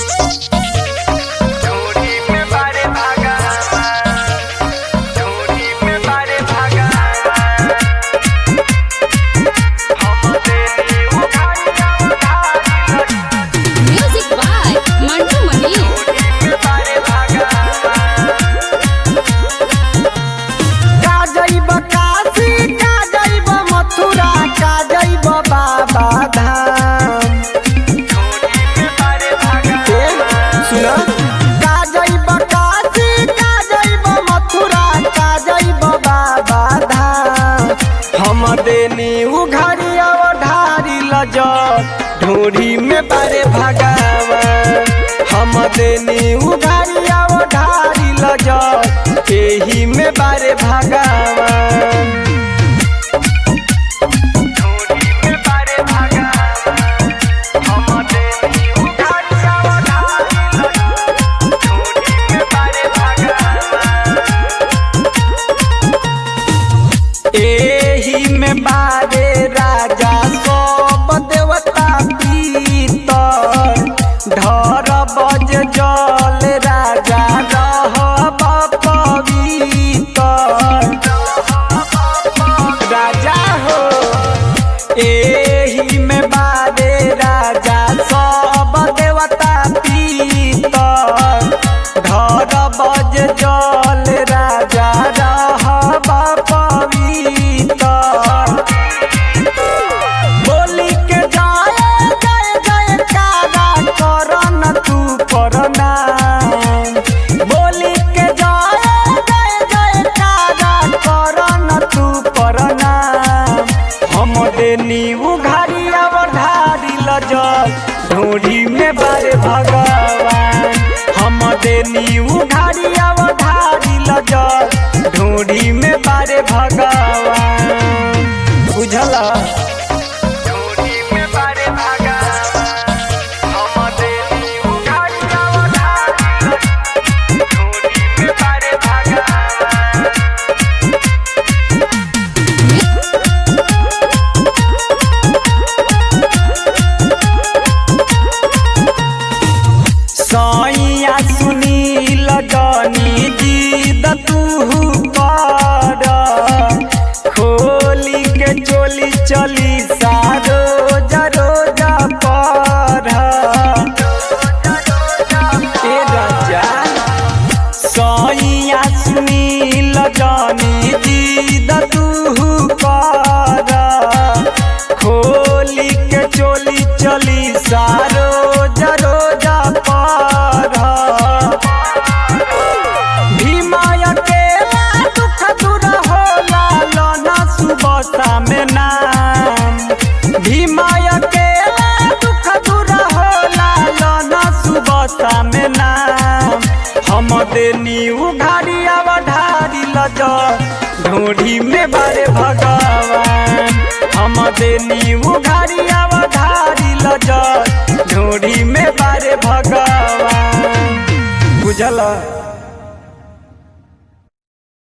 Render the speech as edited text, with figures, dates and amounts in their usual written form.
देनी उघारिया ढारी लजर ढोरी में बारे भगवान। हम देनी उघारिया ढारी लजर एही में बारे भगवान। एही में बारे राजा सब देवता पीतर ढर बज जल राजा रहब पवितर। राजा हो एही में बारे राजा सब देवता पीतर ढर बज जल राजा रहब बोली के जाए जय जय कारा करन तू प्रणाम। बोली के जाए जय जय कारा करन तू प्रणाम। हम देनी उघारिया ढारी लजर ढोरी में बारे भगवान। हम देनी उघारिया ढारी लजर ढोरी में बारे भगवान। बुझला सैया सुनील गनी जीद तू कर खोली के चोली चली सारो रोजा पर। राजा सैया सुनील गनी जीद तू कर खोली के चोली चली सारो रोजा पर। भीमाया के दुख दूर होला लना सुबह में नाम। भीमाया के दुख दूर होला लना सुबह में नाम। हम देनी उघारिया ढारी लजर ढोरी में बारे भगवान। हम देनी उघारिया ढारी लजर ढोरी में बारे भगवान। बुझला।